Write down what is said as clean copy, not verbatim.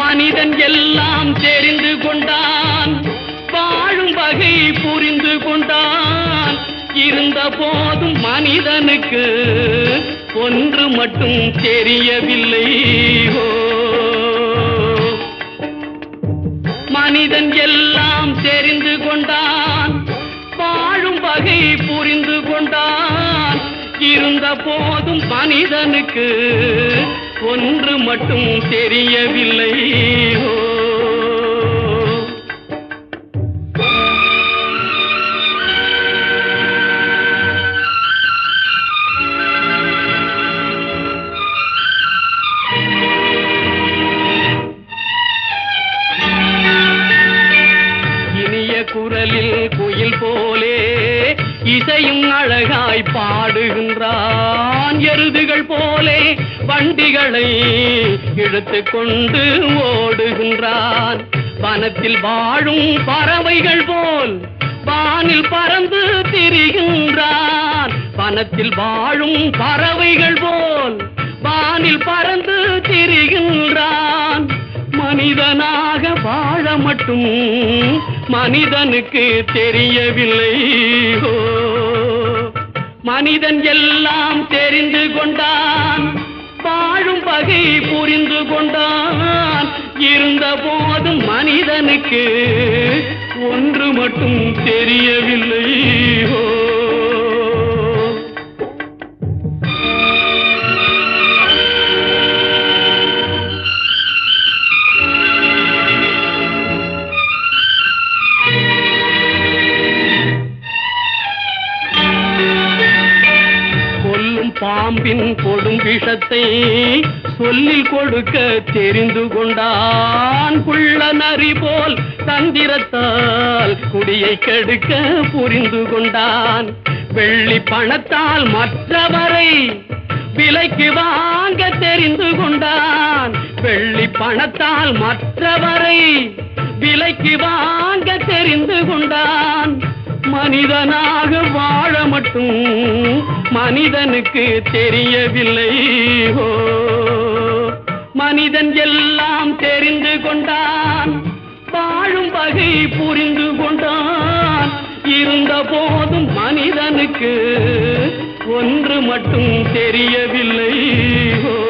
மனிதன் எல்லாம் தெரிந்து கொண்டான், வாழும் வகை புரிந்து கொண்டான். இருந்த போதும் மனிதனுக்கு ஒன்று மட்டும் தெரியவில்லை. மனிதன் எல்லாம் தெரிந்து கொண்டான், வாழும் வகை புரிந்து கொண்டான். இருந்த போதும் மனிதனுக்கு ஒன்று மட்டும் தெரியவில்லை. குரலில் குயில் போலே இசையும் அழகாய் பாடுகின்றான். எருதுகள் போலே வண்டிகளை இழுத்து கொண்டு ஓடுகின்றான். வனத்தில் வாழும் பறவைகள் போல் வானில் பறந்து திரிகின்றான். வனத்தில் வாழும் பறவைகள் போல் வானில் பறந்து திரிகின்றான். மனிதனாக வாழ மட்டும் மனிதனுக்கு தெரியவில்லை. மனிதன் எல்லாம் தெரிந்து கொண்டான், வாழும் வகை புரிந்து கொண்டான். இருந்த போதும் மனிதனுக்கு ஒன்று மட்டும் தெரியவில்லை. பாம்பின் கொடும் விஷத்தை சொல்லில் கொடுக்க தெரிந்து கொண்டான். குள்ள நரி போல் தந்திரத்தால் குடியை கெடுக்க புரிந்து கொண்டான். வெள்ளி பணத்தால் மற்றவரை விலைக்கு வாங்க தெரிந்து கொண்டான். வெள்ளி பணத்தால் மற்றவரை விலைக்கு வாங்க தெரிந்து கொண்டான். மனிதனாக வாழ மட்டும் மனிதனுக்கு தெரியவில்லை. மனிதன் எல்லாம் தெரிந்து கொண்டான், வாழும் வகை புரிந்து கொண்டான். இருந்த போதும் மனிதனுக்கு ஒன்று மட்டும் தெரியவில்லை.